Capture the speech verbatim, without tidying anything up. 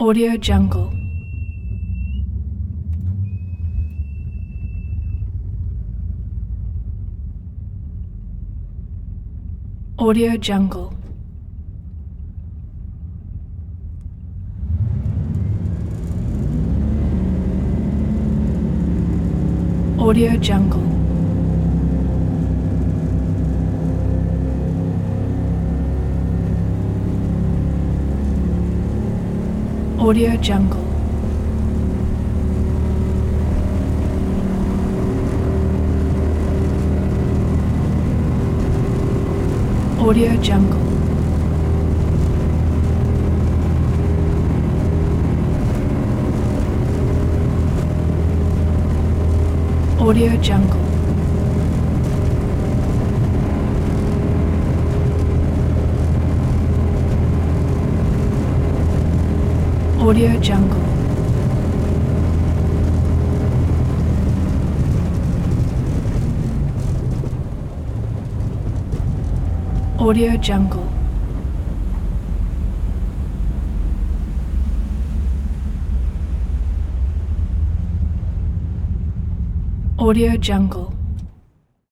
Audio Jungle. Audio Jungle. Audio Jungle. Audio Jungle. Audio Jungle. Audio Jungle. Audio Jungle. Audio Jungle. Audio Jungle.